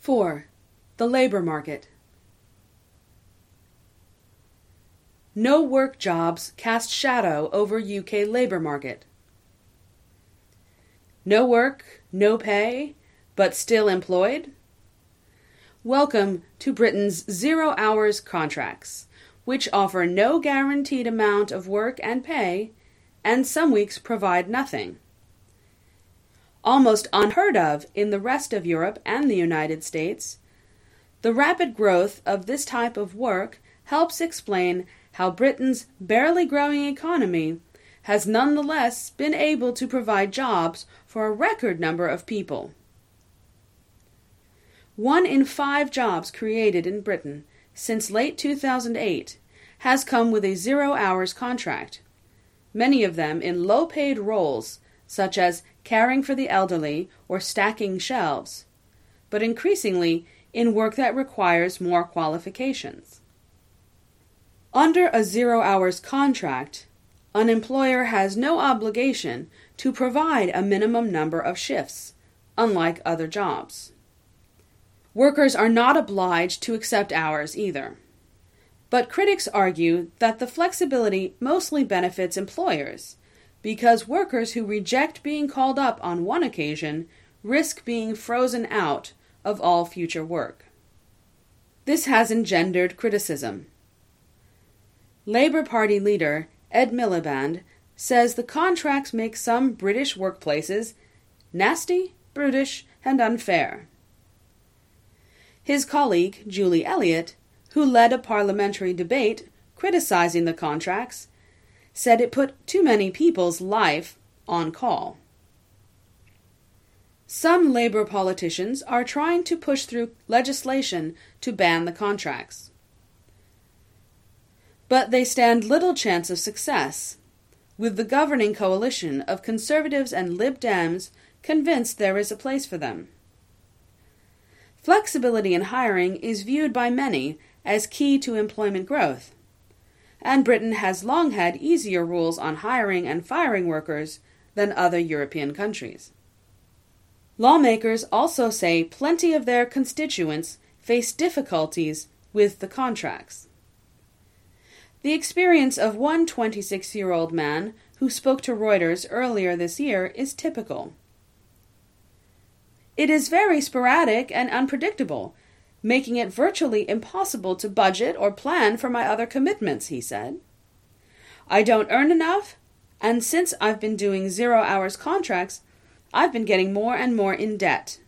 4. The labor market. No work jobs cast shadow over UK labor market. No work, no pay, but still employed? Welcome to Britain's 0 hours contracts, which offer no guaranteed amount of work and pay, and some weeks provide nothing. Almost unheard of in the rest of Europe and the United States, the rapid growth of this type of work helps explain how Britain's barely growing economy has nonetheless been able to provide jobs for a record number of people. 1 in 5 jobs created in Britain since late 2008 has come with a 0 hours contract, many of them in low-paid roles such as caring for the elderly or stacking shelves, but increasingly in work that requires more qualifications. Under a 0 hours contract, an employer has no obligation to provide a minimum number of shifts, unlike other jobs. Workers are not obliged to accept hours either. But critics argue that the flexibility mostly benefits employers, because workers who reject being called up on one occasion risk being frozen out of all future work. This has engendered criticism. Labour Party leader Ed Miliband says the contracts make some British workplaces nasty, brutish, and unfair. His colleague, Julie Elliott, who led a parliamentary debate criticizing the contracts, said it put too many people's life on call. Some Labour politicians are trying to push through legislation to ban the contracts. But they stand little chance of success, with the governing coalition of Conservatives and Lib Dems convinced there is a place for them. Flexibility in hiring is viewed by many as key to employment growth, and Britain has long had easier rules on hiring and firing workers than other European countries. Lawmakers also say plenty of their constituents face difficulties with the contracts. The experience of one 26-year-old man who spoke to Reuters earlier this year is typical. It is very sporadic and unpredictable, making it virtually impossible to budget or plan for my other commitments, he said. I don't earn enough, and since I've been doing 0 hours contracts, I've been getting more and more in debt.